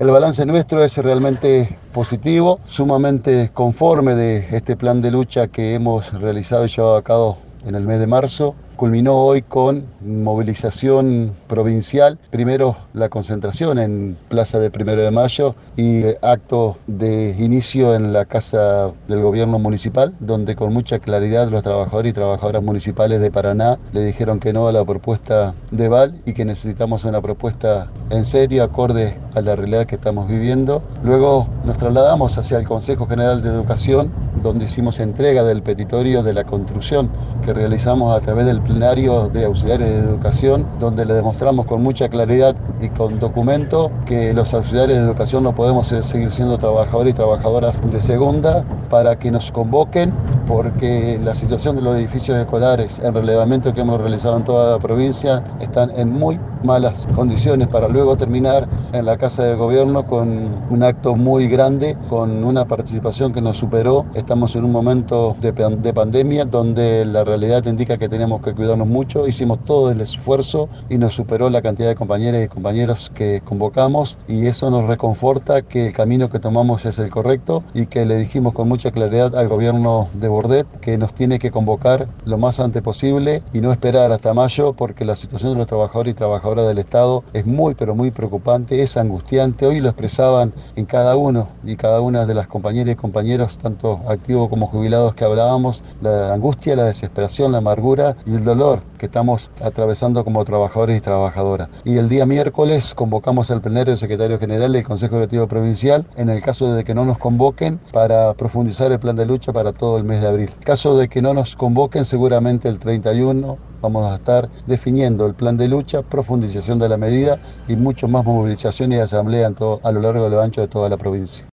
El balance nuestro es realmente positivo, sumamente conforme de este plan de lucha que hemos realizado y llevado a cabo en el mes de marzo. Culminó hoy con movilización provincial, primero la concentración en Plaza de Primero de Mayo y acto de inicio en la Casa del Gobierno Municipal, donde con mucha claridad los trabajadores y trabajadoras municipales de Paraná le dijeron que no a la propuesta de Val y que necesitamos una propuesta en serio, acorde a la realidad que estamos viviendo. Luego nos trasladamos hacia el Consejo General de Educación, donde hicimos entrega del petitorio de la construcción que realizamos a través del plenario de auxiliares de educación, donde le demostramos con mucha claridad y con documento que los auxiliares de educación no podemos seguir siendo trabajadores y trabajadoras de segunda, para que nos convoquen, porque la situación de los edificios escolares en relevamiento que hemos realizado en toda la provincia están en muy malas condiciones, para luego terminar en la Casa de Gobierno con un acto muy grande, con una participación que nos superó. Estamos en un momento de pandemia donde la realidad indica que tenemos que cuidarnos mucho. Hicimos todo el esfuerzo y nos superó la cantidad de compañeras y compañeros que convocamos, y eso nos reconforta que el camino que tomamos es el correcto y que le dijimos con mucha claridad al gobierno de Bordet que nos tiene que convocar lo más antes posible y no esperar hasta mayo, porque la situación de los trabajadores y trabajadoras del Estado es muy pero muy preocupante, es angustiante. Hoy lo expresaban en cada uno y cada una de las compañeras y compañeros, tanto activos como jubilados, que hablábamos, la angustia, la desesperación, la amargura y el dolor que estamos atravesando como trabajadores y trabajadoras. Y el día miércoles convocamos al plenario del secretario general del Consejo Directivo Provincial, en el caso de que no nos convoquen, para profundizar el plan de lucha para todo el mes de abril. En caso de que no nos convoquen, seguramente el 31 vamos a estar definiendo el plan de lucha, profundización de la medida y mucho más movilización y asamblea a lo largo y a lo ancho de toda la provincia.